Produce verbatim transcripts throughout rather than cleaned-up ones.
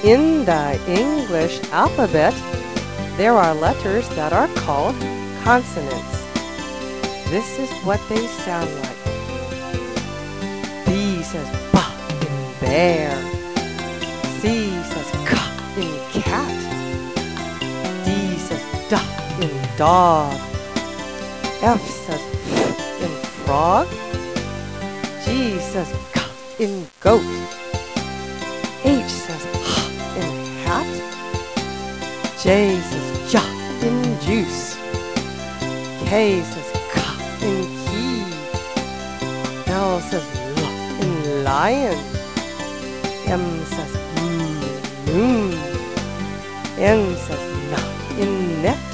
In the English alphabet, there are letters that are called consonants. This is what they sound like. B says B in bear. C says K in cat. D says D in dog. F says F in frog. G says K in goat. H says H in hat. J says J in juice. K says K in key. L says L in lion. M says M, moon. N says N in net.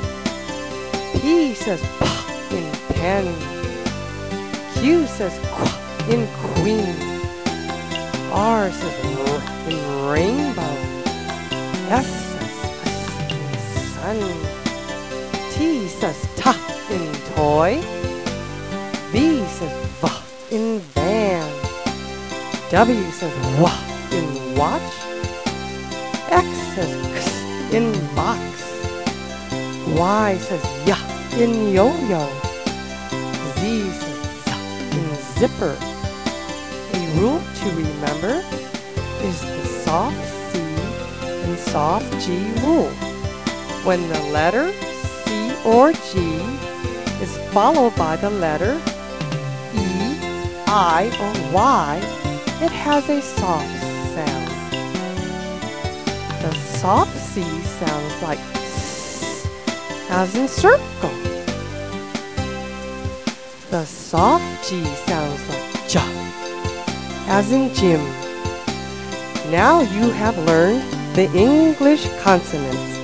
P says P in pen. Q says Q in queen. R says R in rainbow. S says S in sun. T says T in toy. V says V in van. W says W in watch. X says X in box. Y says Y in yo-yo. Z says Z in zipper. A rule to remember is the soft C and soft G rule. When the letter C or G is followed by the letter E, I, or Y, it has a soft sound. The soft C sounds like S, as in circle. The soft G sounds like J, as in gym. Now you have learned the English consonants.